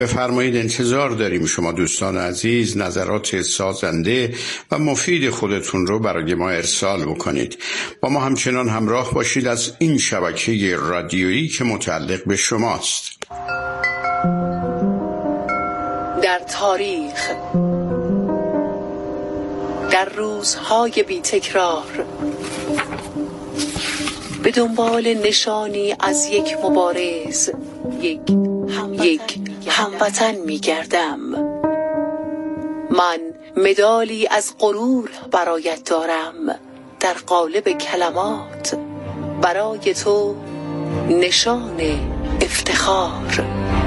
بفرمایید، انتظار داریم شما دوستان عزیز نظرات سازنده و مفید خودتون رو برای ما ارسال بکنید. با ما همچنان همراه باشید از این شبکه رادیویی که متعلق به شماست. در تاریخ، در روزهای بی تکرار، به دنبال نشانی از یک مبارز، یک هموطن می گردم. من مدالی از غرور برایت دارم، در قالب کلمات برای تو نشان افتخار.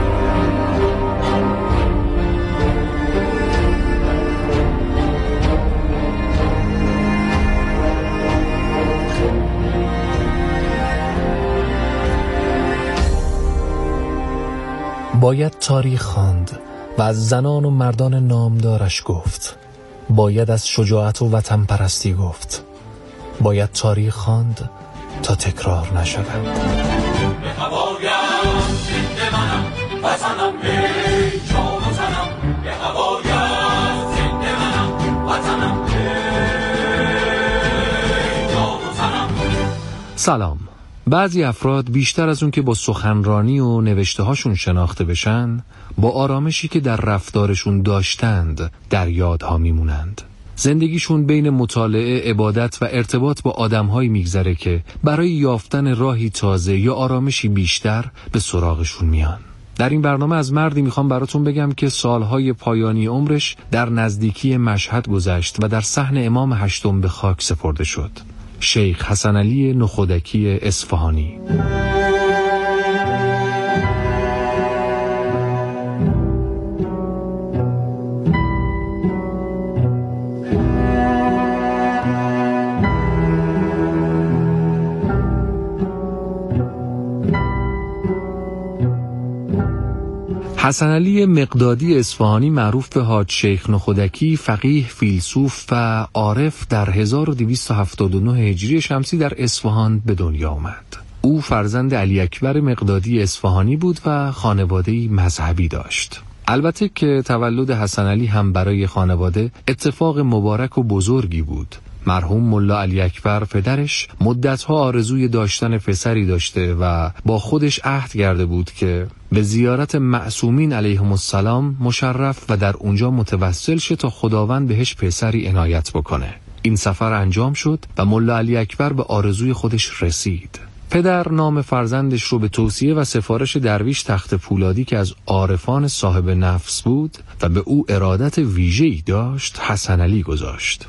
باید تاریخ خواند و از زنان و مردان نامدارش گفت. باید از شجاعت و وطن پرستی گفت. باید تاریخ خواند تا تکرار نشود. به هوایم زنده منم، وطنم ای جان و تنم. به هوایم زنده منم، وطنم ای جان و تنم. سلام. بعضی افراد بیشتر از اون که با سخنرانی و نوشته هاشون شناخته بشن، با آرامشی که در رفتارشون داشتند در یادها میمونند. زندگیشون بین مطالعه، عبادت و ارتباط با آدمهایی میگذره که برای یافتن راهی تازه یا آرامشی بیشتر به سراغشون میان. در این برنامه از مردی میخوام براتون بگم که سالهای پایانی عمرش در نزدیکی مشهد گذشت و در صحن امام هشتم به خاک سپرده شد. شیخ حسن علی نخودکی اصفهانی. حسن علی مقدادی اصفهانی معروف به حاج شیخ نخودکی، فقیه، فیلسوف و عارف، در 1279 هجری شمسی در اصفهان به دنیا آمد. او فرزند علی اکبر مقدادی اصفهانی بود و خانواده‌ای مذهبی داشت. البته که تولد حسن علی هم برای خانواده اتفاق مبارک و بزرگی بود. مرحوم ملا علی اکبر پدرش مدتها آرزوی داشتن پسری داشته و با خودش عهد کرده بود که به زیارت معصومین علیهم السلام مشرف و در اونجا متوسل شه تا خداوند بهش پسری عنایت بکنه. این سفر انجام شد و ملا علی اکبر به آرزوی خودش رسید. پدر نام فرزندش رو به توصیه و سفارش درویش تخت پولادی که از عارفان صاحب نفس بود و به او ارادت ویژه‌ای داشت، حسن علی گذاشت.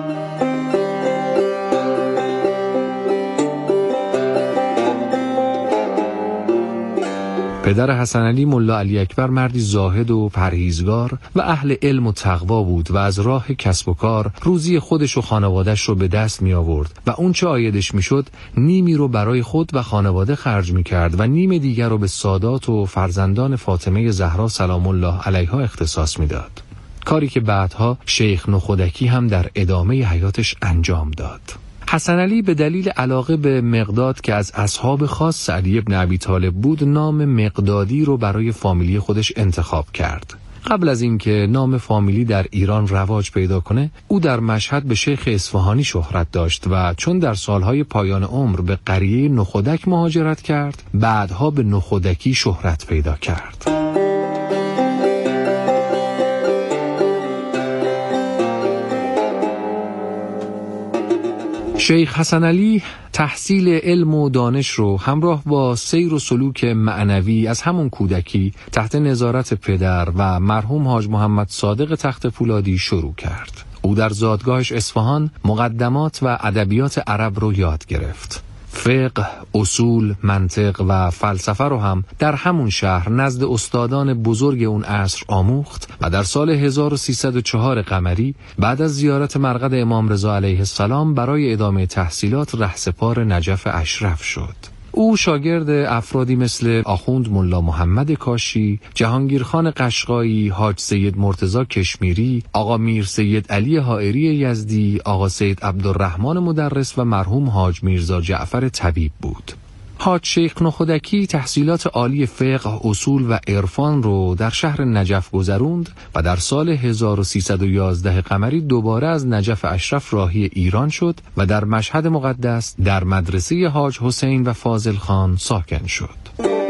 پدر حسن علی ملا علی اکبر مردی زاهد و پرهیزگار و اهل علم و تقوا بود و از راه کسب و کار روزی خودش و خانوادش رو به دست می آورد و اون چه عایدش می شد نیمی رو برای خود و خانواده خرج می کرد و نیم دیگر رو به سادات و فرزندان فاطمه زهرا سلام الله علیها اختصاص می داد. کاری که بعدها شیخ نخودکی هم در ادامه حیاتش انجام داد. حسن علی به دلیل علاقه به مقداد که از اصحاب خاص علی ابن ابی طالب بود، نام مقدادی رو برای فامیلی خودش انتخاب کرد. قبل از اینکه نام فامیلی در ایران رواج پیدا کنه، او در مشهد به شیخ اصفهانی شهرت داشت و چون در سالهای پایان عمر به قریه نخودک مهاجرت کرد، بعدها به نخودکی شهرت پیدا کرد. شیخ حسن علی تحصیل علم و دانش رو همراه با سیر و سلوک معنوی از همون کودکی تحت نظارت پدر و مرحوم حاج محمد صادق تخت پولادی شروع کرد. او در زادگاهش اصفهان مقدمات و ادبیات عرب رو یاد گرفت. فقه، اصول، منطق و فلسفه رو هم در همون شهر نزد استادان بزرگ اون عصر آموخت و در سال 1304 قمری بعد از زیارت مرقد امام رضا علیه السلام برای ادامه تحصیلات رهسپار نجف اشرف شد. او شاگرد افرادی مثل آخوند ملا محمد کاشی، جهانگیرخان قشقایی، حاج سید مرتضی کشمیری، آقا میر سید علی حائری یزدی، آقا سید عبدالرحمن مدرس و مرحوم حاج میرزا جعفر طبیب بود. حاج شیخ نخودکی تحصیلات عالی فقه، اصول و عرفان رو در شهر نجف گذروند و در سال 1311 قمری دوباره از نجف اشرف راهی ایران شد و در مشهد مقدس در مدرسه حاج حسین و فاضل خان ساکن شد.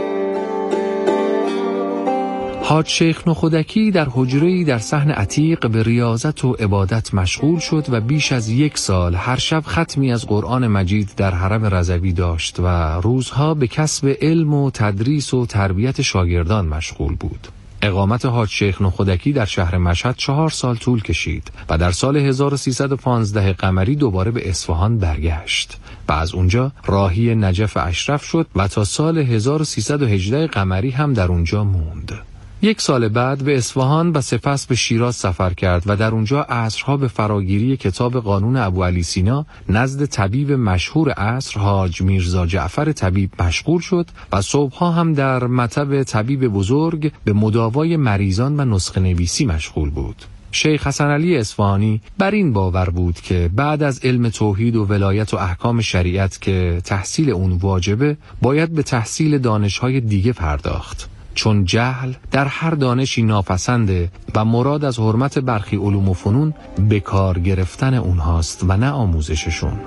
حاج شیخ نخودکی در حجره‌ای در صحن عتیق به ریاضت و عبادت مشغول شد و بیش از 1 سال هر شب ختمی از قرآن مجید در حرم رضوی داشت و روزها به کسب علم و تدریس و تربیت شاگردان مشغول بود. اقامت حاج شیخ نخودکی در شهر مشهد 4 سال طول کشید و در سال 1315 قمری دوباره به اصفهان برگشت و از اونجا راهی نجف اشرف شد و تا سال 1318 قمری هم در اونجا موند. 1 سال بعد به اصفهان و سپس به شیراز سفر کرد و در اونجا عصرها به فراگیری کتاب قانون ابوعلی سینا نزد طبیب مشهور عصر حاج میرزا جعفر طبیب مشغول شد و صبحها هم در مطب طبیب بزرگ به مداوای مریضان و نسخه نویسی مشغول بود. شیخ حسن علی اصفهانی بر این باور بود که بعد از علم توحید و ولایت و احکام شریعت که تحصیل اون واجبه، باید به تحصیل دانش‌های دیگه پرداخت، چون جهل در هر دانشی ناپسنده و مراد از حرمت برخی علوم و فنون به کار گرفتن اونهاست و نه آموزششون.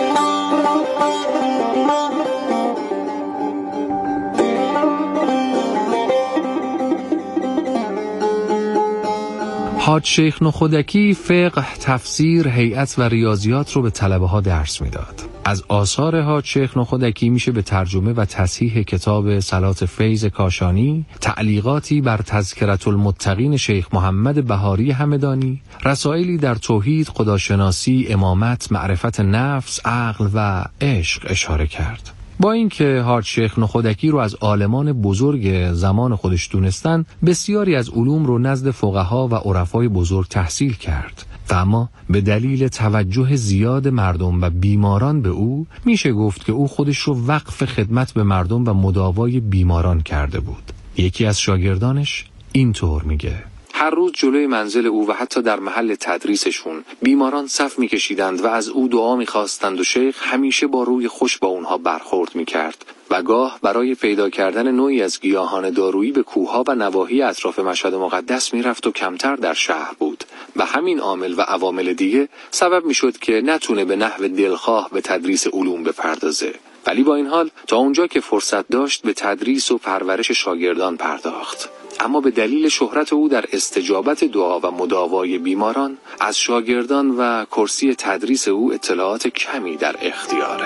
حاج شیخ نخودکی فقه، تفسیر، هیئت و ریاضیات رو به طلبه ها درس میداد. از آثار حاج شیخ نخودکی میشه به ترجمه و تصحیح کتاب صلات فیض کاشانی، تعلیقاتی بر تذکرة المتقین شیخ محمد بهاری همدانی، رسائلی در توحید، خداشناسی، امامت، معرفت نفس، عقل و عشق اشاره کرد. با اینکه حاج شیخ نخودکی رو از عالمان بزرگ زمان خودش دونستن، بسیاری از علوم رو نزد فقها و عرفای بزرگ تحصیل کرد و اما به دلیل توجه زیاد مردم و بیماران به او، میشه گفت که او خودش رو وقف خدمت به مردم و مداوای بیماران کرده بود. یکی از شاگردانش اینطور میگه: هر روز جلوی منزل او و حتی در محل تدریسشون بیماران صف میکشیدند و از او دعا میخواستند و شیخ همیشه با روی خوش با اونها برخورد میکرد و گاه برای پیدا کردن نوعی از گیاهان دارویی به کوهها و نواحی اطراف مشهد مقدس میرفت و کمتر در شهر بود و همین عامل و عوامل دیگه سبب میشد که نتونه به نحو دلخواه به تدریس علوم بپردازه، ولی با این حال تا اونجا که فرصت داشت به تدریس و پرورش شاگردان پرداخت. اما به دلیل شهرت او در استجابت دعا و مداوای بیماران، از شاگردان و کرسی تدریس او اطلاعات کمی در اختیاره.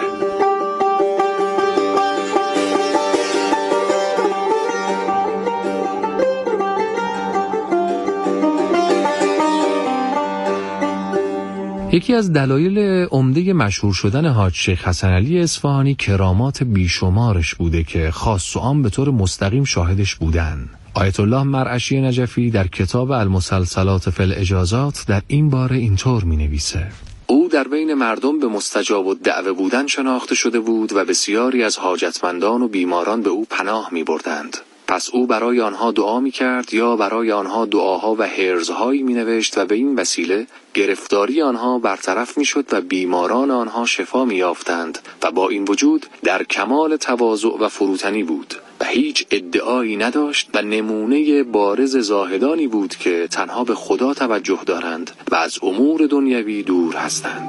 یکی از دلایل عمده مشهور شدن حاج شیخ حسن علی اصفهانی کرامات بیشمارش بوده که خاص و عام به طور مستقیم شاهدش بودن. آیت الله مرعشی نجفی در کتاب المسلسلات فی الاجازات در این باره اینطور می نویسه: او در بین مردم به مستجاب الدعوه بودن شناخته شده بود و بسیاری از حاجتمندان و بیماران به او پناه می بردند. پس او برای آنها دعا می کرد یا برای آنها دعاها و حرزهایی می نوشت و به این وسیله گرفتاری آنها برطرف می شد و بیماران آنها شفا می یافتند و با این وجود در کمال تواضع و فروتنی بود و هیچ ادعایی نداشت و نمونه بارز زاهدانی بود که تنها به خدا توجه دارند و از امور دنیوی دور هستند.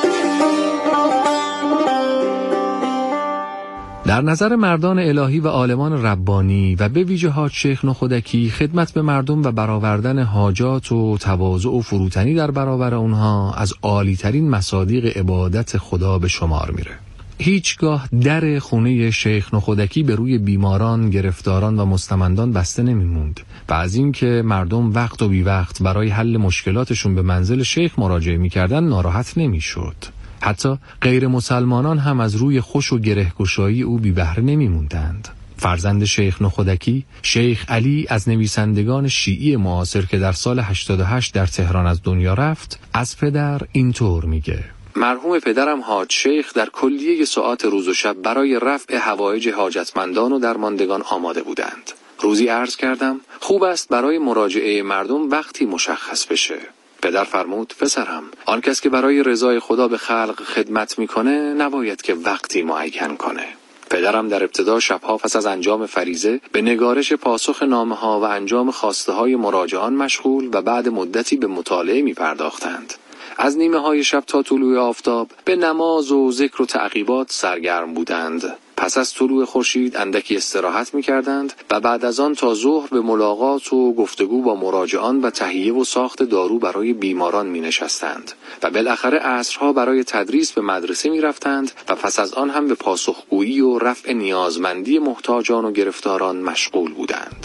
در نظر مردان الهی و عالمان ربانی و به ویژه حاج شیخ نخودکی، خدمت به مردم و برآوردن حاجات و تواضع و فروتنی در برابر اونها از عالی‌ترین مصادیق عبادت خدا به شمار میره. هیچگاه در خونه شیخ نخودکی به روی بیماران، گرفتاران و مستمندان بسته نمیموند و از این که مردم وقت و بی وقت برای حل مشکلاتشون به منزل شیخ مراجعه میکردن ناراحت نمیشد. حتی غیر مسلمانان هم از روی خوش و گره‌گشایی او بی بهره نمیموندند. فرزند شیخ نخودکی، شیخ علی از نویسندگان شیعی معاصر که در سال 88 در تهران از دنیا رفت، از پدر اینطور میگه: مرحوم پدرم حاج شیخ در کلیه ساعات روز و شب برای رفع حوایج حاجتمندان و درماندگان آماده بودند. روزی عرض کردم خوب است برای مراجعه مردم وقتی مشخص بشه. پدر فرمود: پسرم، آن کس که برای رضای خدا به خلق خدمت میکنه نباید که وقتی معین کنه. پدرم در ابتدا شبها پس از انجام فریضه به نگارش پاسخ نامه‌ها و انجام خواسته‌های مراجعان مشغول و بعد مدتی به مطالعه می‌پرداختند. از نیمه‌های شب تا طلوع آفتاب به نماز و ذکر و تعقیبات سرگرم بودند. پس از طلوع خورشید اندکی استراحت می‌کردند و بعد از آن تا ظهر به ملاقات و گفتگو با مراجعان و تهیه و ساخت دارو برای بیماران می‌نشستند و بالاخره عصرها برای تدریس به مدرسه می‌رفتند و پس از آن هم به پاسخگویی و رفع نیازمندی محتاجان و گرفتاران مشغول بودند.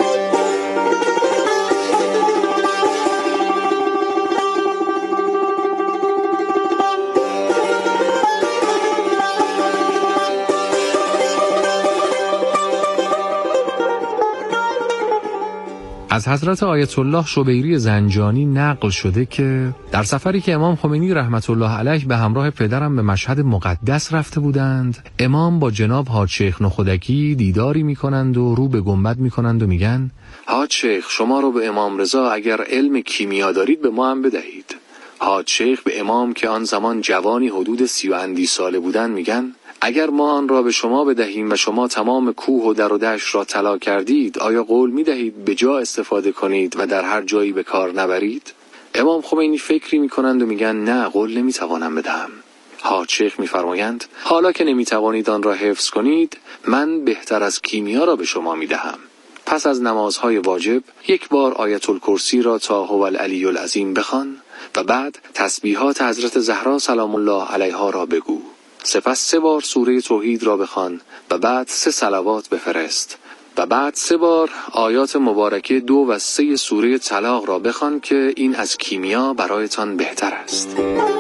از حضرت آیت الله شبیری زنجانی نقل شده که در سفری که امام خمینی رحمت الله علیه به همراه پدرم به مشهد مقدس رفته بودند، امام با جناب حاج شیخ نخودکی دیداری میکنند و رو به گنبد میکنند و میگن: حاج شیخ، شما رو به امام رضا اگر علم کیمیا دارید به ما هم بدهید. حاج شیخ به امام که آن زمان جوانی حدود 30 و اندی ساله بودند میگن: اگر ما آن را به شما بدهیم و شما تمام کوه و در و دشت را طلا کردید، آیا قول می دهید به جا استفاده کنید و در هر جایی به کار نبرید؟ امام خمینی فکری می کنند و میگن: نه، قول نمی توانم بدهم. حاج شیخ می فرمایند: حالا که نمی توانید آن را حفظ کنید، من بهتر از کیمیا را به شما می دهم. پس از نمازهای واجب یک بار آیت الکرسی را تا هو العلی العظیم بخوان و بعد تسبیحات حضرت زهرا سلام الله علیها را بگو. سپس 3 بار سوره توحید را بخوان و بعد 3 صلوات بفرست و بعد 3 بار آیات مبارکه 2 و 3 سوره طلاق را بخوان که این از کیمیا برایتان بهتر است.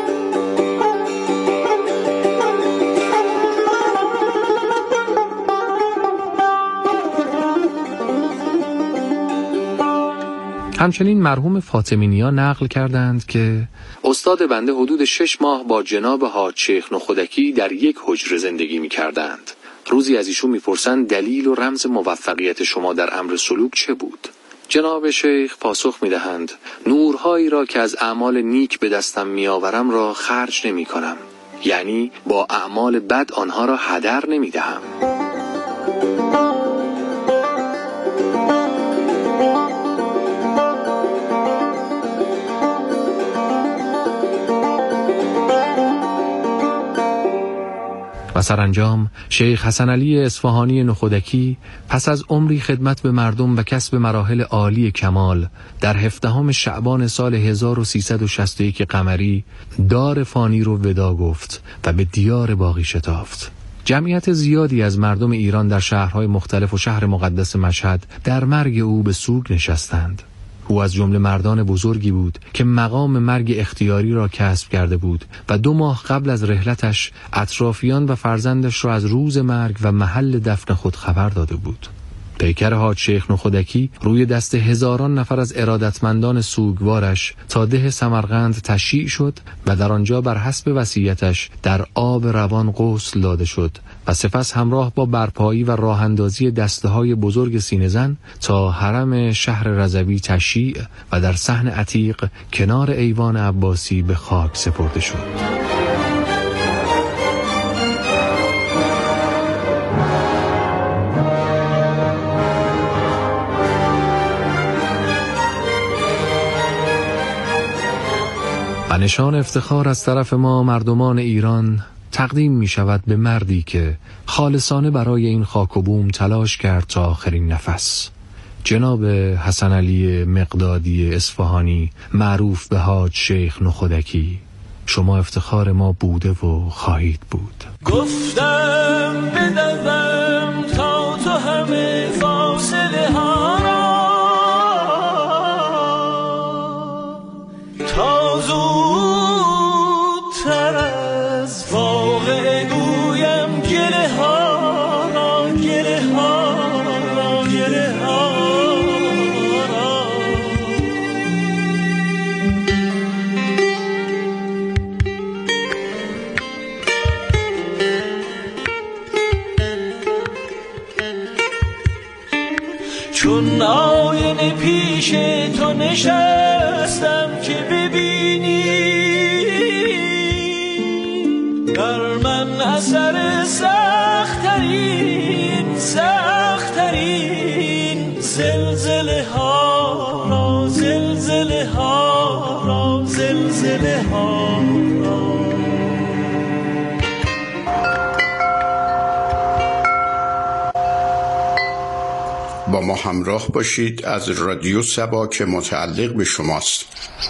همچنین مرحوم فاطمینیا نقل کردند که استاد بنده حدود 6 ماه با جناب حاج شیخ نخودکی در یک حجره زندگی می کردند. روزی از ایشون می پرسند دلیل و رمز موفقیت شما در امر سلوک چه بود؟ جناب شیخ پاسخ می دهند: نورهایی را که از اعمال نیک به دستم می آورم را خرج نمی کنم، یعنی با اعمال بد آنها را هدر نمی دهم. و سرانجام شیخ حسن علی اصفهانی نخودکی پس از عمری خدمت به مردم و کسب مراحل عالی کمال در 17 شعبان سال 1361 قمری دار فانی رو ودا گفت و به دیار باقی شتافت. جمعیت زیادی از مردم ایران در شهرهای مختلف و شهر مقدس مشهد در مرگ او به سوگ نشستند. او از جمله مردان بزرگی بود که مقام مرگ اختیاری را کسب کرده بود و 2 ماه قبل از رحلتش اطرافیان و فرزندش را از روز مرگ و محل دفن خود خبر داده بود. پیکر حاج شیخ نخودکی روی دست هزاران نفر از ارادتمندان سوگوارش تا ده سمرقند تشییع شد و در آنجا بر حسب وصیتش در آب روان غسل داده شد و سپس همراه با برپایی و راه اندازی دسته‌های بزرگ سینه‌زن تا حرم شهر رضوی تشییع و در صحن عتیق کنار ایوان عباسی به خاک سپرده شد. و نشان افتخار از طرف ما مردمان ایران تقدیم می شود به مردی که خالصانه برای این خاک و بوم تلاش کرد تا آخرین نفس. جناب حسن علی مقدادی اصفهانی معروف به حاج شیخ نخودکی، شما افتخار ما بوده و خواهید بود. گفتم بدوم تا تو همه فاصله ها را تا زودتر از واقع گویم گله ها را گله ها را گله ها را. چون آینه پیش تو نشستم که ببینی در من اثر سختری زلزله ها را، زلزله ها را، زلزله ها را. با ما همراه باشید از رادیو سبا که متعلق به شماست.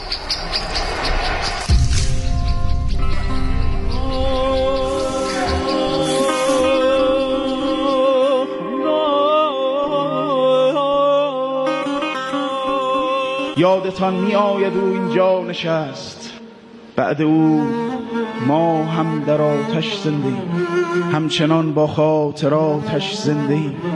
یادتان می آید او اینجا نشست، بعد او ما هم در آتش زنده، همچنان با خاطراتش زنده.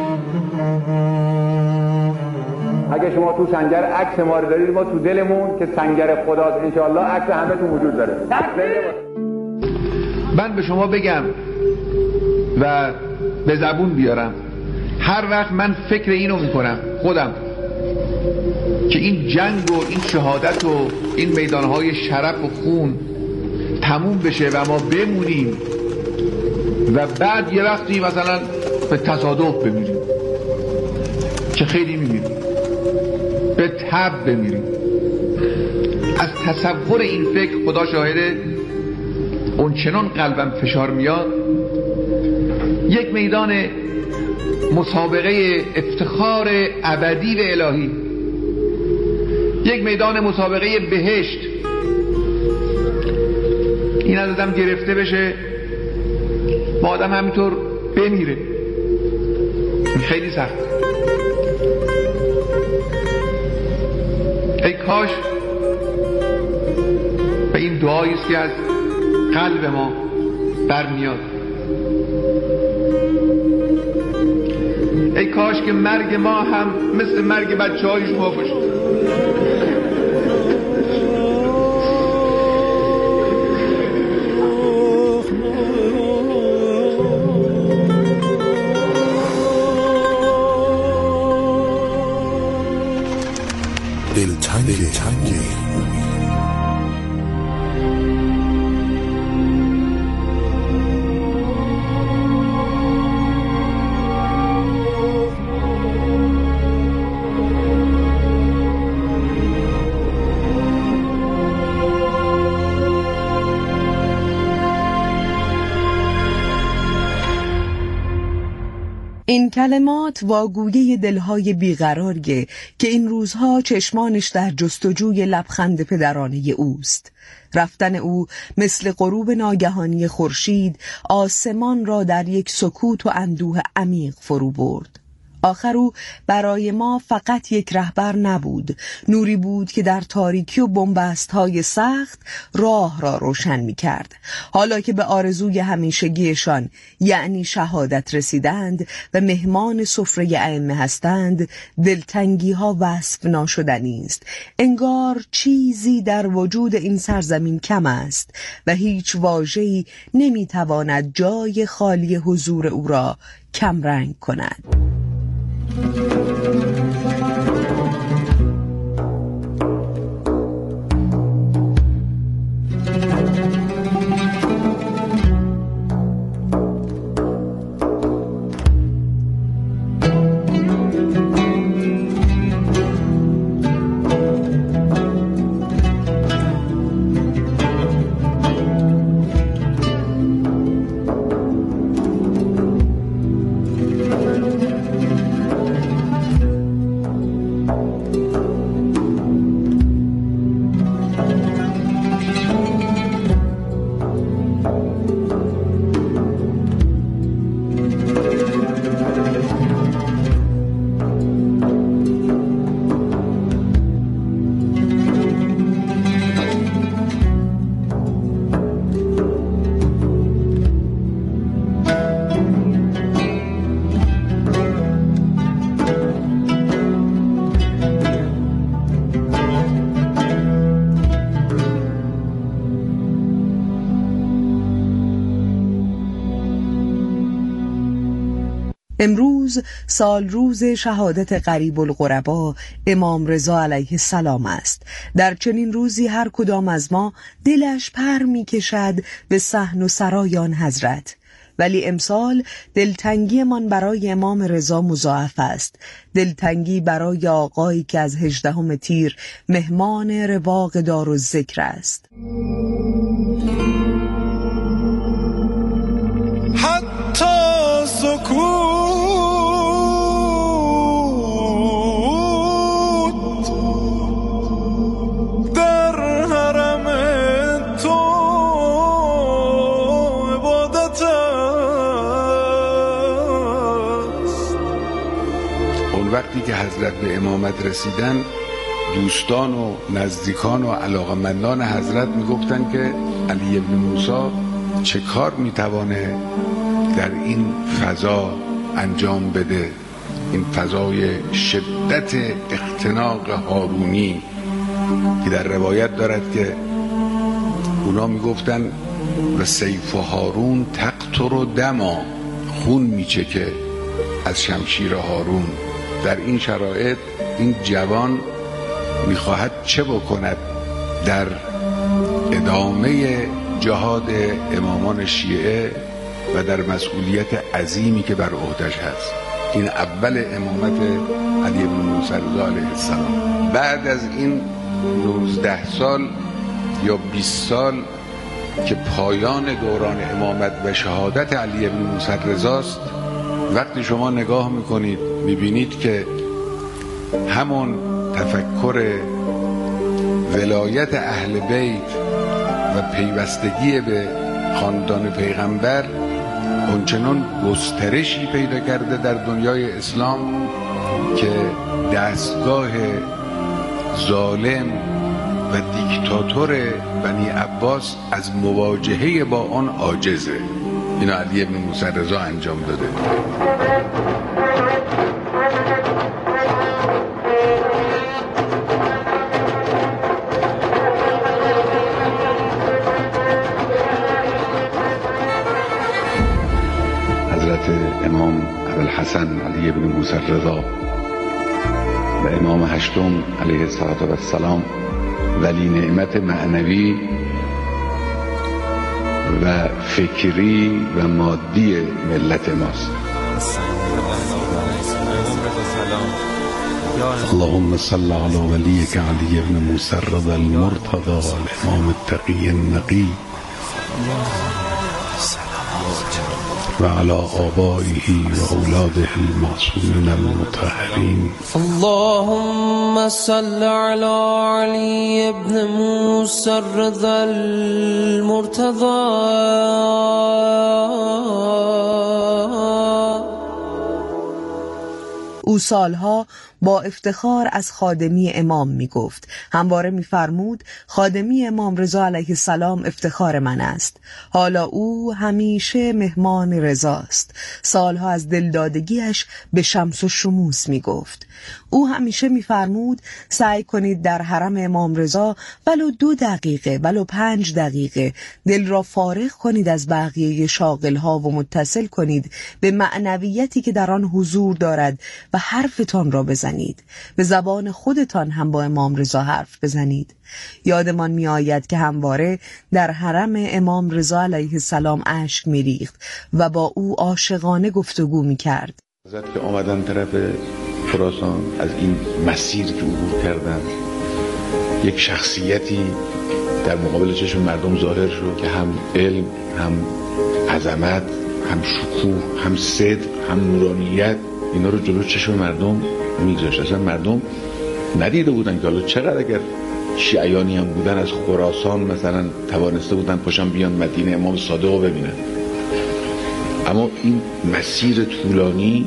اگه شما تو سنگر عکس ما رو دارید، ما تو دلمون که سنگر خداست انشاءالله عکس همه تو وجود داره. من به شما بگم و به زبون بیارم، هر وقت من فکر اینو میکنم خودم که این جنگ و این شهادت و این میدانهای شرف و خون تموم بشه و ما بمونیم و بعد یه وقتی مثلا به تصادف بمیریم که خیلی میمیریم، به تب بمیریم، از تصور این فکر خدا شاهده اون چنان قلبم فشار میاد. یک میدان مسابقه افتخار ابدی و الهی، یک میدان مسابقه بهشت، این از آدم گرفته بشه با آدم همینطور بمیره، خیلی سخت. ای کاش به این دعایی است که از قلب ما برمیاد، ای کاش که مرگ ما هم مثل مرگ بچه‌های شما باشه. دلتنگی این کلمات واگوی دلهای بیقراریه که این روزها چشمانش در جستجوی لبخند پدرانه اوست. رفتن او مثل غروب ناگهانی خورشید آسمان را در یک سکوت و اندوه عمیق فرو برد. آخر او برای ما فقط یک رهبر نبود، نوری بود که در تاریکی و بنبست‌های سخت راه را روشن می‌کرد. حالا که به آرزوی همیشگیشان یعنی شهادت رسیدند و مهمان سفره ائمه هستند، دلتنگی‌ها وصف ناشدنی است. انگار چیزی در وجود این سرزمین کم است و هیچ واژه‌ای نمی‌تواند جای خالی حضور او را کمرنگ کند. امروز سال روز شهادت قریب القربا امام رضا علیه السلام است. در چنین روزی هر کدام از ما دلش پر می کشد به صحن و سرای آن حضرت. ولی امسال دلتنگی من برای امام رضا مضاعف است، دلتنگی برای آقایی که از 18 تیر مهمان رواق دارالذکر است. حتی سکوت در حرم تو عبادت است. اون وقتی که حضرت به امامت رسیدن، دوستان و نزدیکان و علاقمندان حضرت میگفتن که علی ابن موسی چه کار میتوانه در این فضا انجام بده، این فضای شدت اختناق هارونی که در روایت دارد که اونا میگفتن و سیف هارون تقطر دما، خون میچکه از شمشیر هارون. در این شرایط این جوان میخواهد چه بکند در ادامه جهاد امامان شیعه و در مسئولیت عظیمی که بر عهدش هست. این اول امامت علی بن موسی رضا علیه السلام. بعد از این 19 سال یا 20 سال که پایان دوران امامت و شهادت علی بن موسی رضاست، وقتی شما نگاه میکنید میبینید که همون تفکر ولایت اهل بیت و پیوستگی به خاندان پیغمبر اونچنان گسترشی پیدا کرده در دنیای اسلام که دستگاه ظالم و دیکتاتور بنی عباس از مواجهه با آن عاجزه. اینا علی بن موسی رضا انجام داده. امام ابوالحسن علی بن موسی رضا و امام هشتم علیه السلام ولی نعمت معنوی و فکری و مادی ملت ماست. اللهم صل على وليك علي بن موسى رضا المرتضى الامام التقي النقي وعلى آبائه وأولاده المعصومين المطهرين. اللهم صل على علي بن موسى الرضا المرتضى او سالها با افتخار از خادمی امام می گفت. همواره می فرمود خادمی امام رضا علیه السلام افتخار من است. حالا او همیشه مهمان رضاست. سالها از دلدادگیش به شمس و شموس می گفت. او همیشه می فرمود سعی کنید در حرم امام رضا ولو 2 دقیقه ولو 5 دقیقه دل را فارغ کنید از بقیه شاغلها و متصل کنید به معنویتی که در آن حضور دارد و حرفتان را بزنید. به زبان خودتان هم با امام رضا حرف بزنید. یادمان می آید که همواره در حرم امام رضا علیه السلام اشک می ریخت و با او عاشقانه گفتگو می کرد. حضرت که آمدن طرف خراسان، از این مسیر که عبور کردن، یک شخصیتی در مقابل چشم مردم ظاهر شد که هم علم، هم عظمت، هم شکوه، هم صدق، هم نورانیت، اینا رو جلو چشم مردم میگذاشت. اصلا مردم ندیده بودن که حالا چقدر اگر شیعیانی هم بودن از خراسان مثلا توانسته بودن پاشن بیان مدینه امام صادق رو ببینن. اما این مسیر طولانی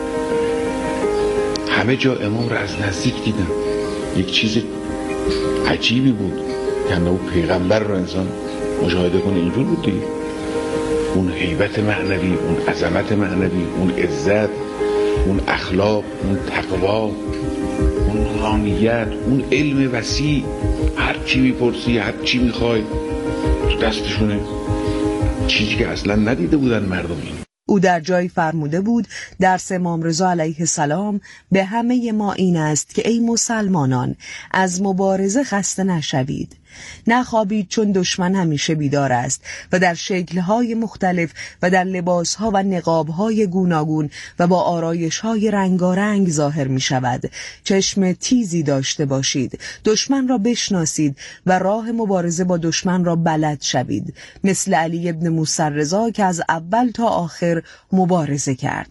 همه جا امام رو از نزدیک دیدن. یک چیز عجیبی بود که او پیغمبر رو انسان مشاهده کنه. اینجور بود دیگه. اون هیبت معنوی، اون عظمت معنوی، اون عزت، اون اخلاق، اون تقوا، اون نورانیت، اون علم وسیع، هر چی میپرسی، هر چی میخوای تو دستشونه، چیزی که اصلا ندیده بودن مردم. این او در جایی فرموده بود درس امام رضا علیه السلام به همه ما این است که ای مسلمانان از مبارزه خسته نشوید. نخوابید چون دشمن همیشه بیدار است و در شکل‌های مختلف و در لباس‌ها و نقاب‌های گوناگون و با آرایش‌های رنگارنگ ظاهر می‌شود. چشم تیزی داشته باشید، دشمن را بشناسید و راه مبارزه با دشمن را بلد شوید، مثل علی ابن موسی رضا که از اول تا آخر مبارزه کرد.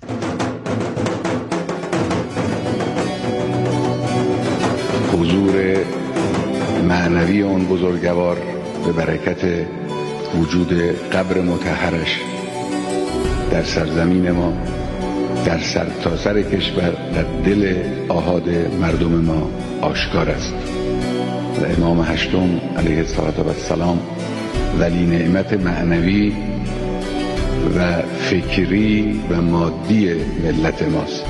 حضور معنوی اون بزرگوار به برکت وجود قبر مطهرش در سرزمین ما، در سرتاسر کشور، در دل آحاد مردم ما آشکار است و امام هشتم علیه السلام ولی نعمت معنوی و فکری و مادی ملت ماست.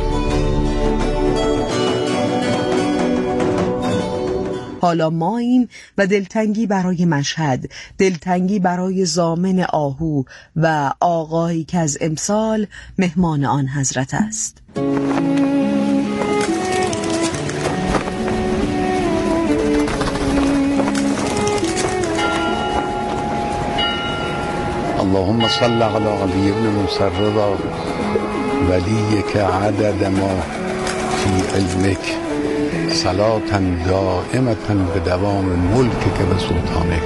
حالا ماییم و دلتنگی برای مشهد، دلتنگی برای ضامن آهو و آقایی که از امسال مهمان آن حضرت است. اللهم صل علی علی ابن موسی رضا ولیک عدد ما فی علمک صلاة دائمة به دوام ملکک و سلطانک.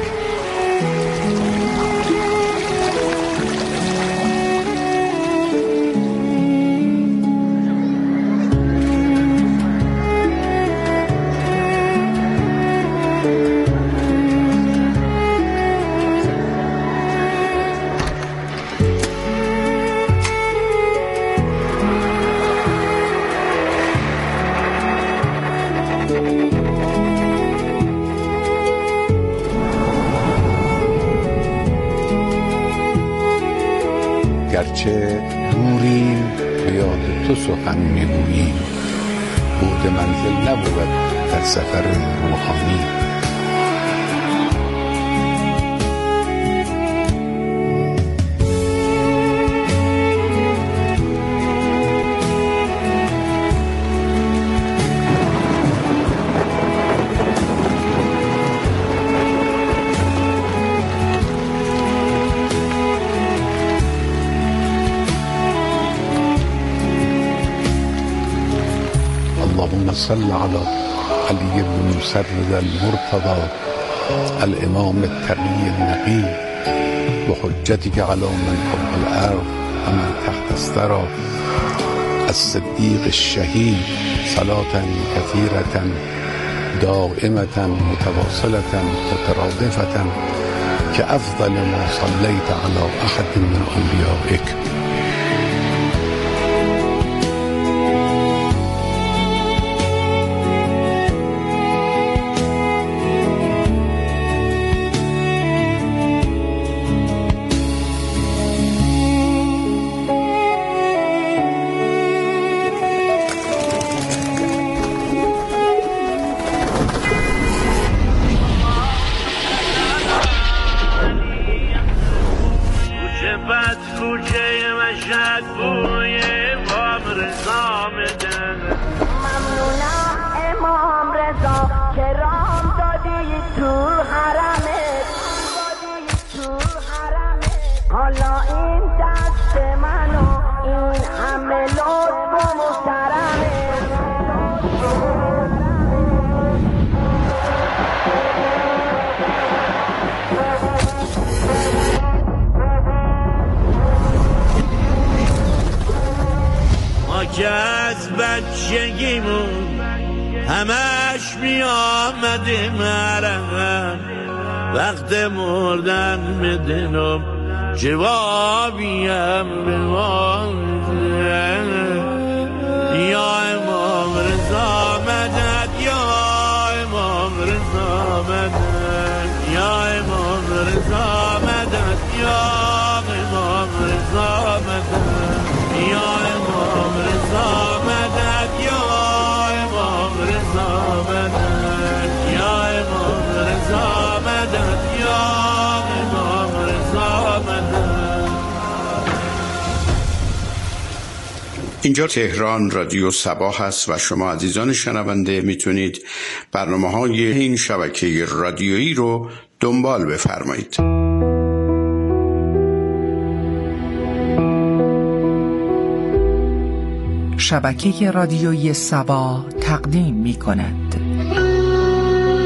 گرچه دوریم به یاد تو سخن میگوییم، بود منزل نبود در سفر روحانی. اللهم صل على علی بن موسی المرتضى الامام التقی النقی و حجتك على من فوق الارض و من تحت الثری الصدیق الشهید صلاة كثيرة دائمة متواصلة مترادفة كأفضل ما صليت على أحد من أوليائك. که از بچگیمون همش می آمده مرم، وقت مردن بدنم جوابیم به ما یا امام رضا مدد، یا امام رضا مدد، یا امام رضا مدد، یا امام رضا مدد، یا امام رضا مدد، یا امام رضا مدد، یا امام رضا مدد، یا امام رضا مدد. اینجا تهران رادیو صبا هست و شما عزیزان شنونده میتونید برنامه‌های این شبکه رادیویی رو دنبال بفرمایید. شبکه رادیویی صبا تقدیم می‌کند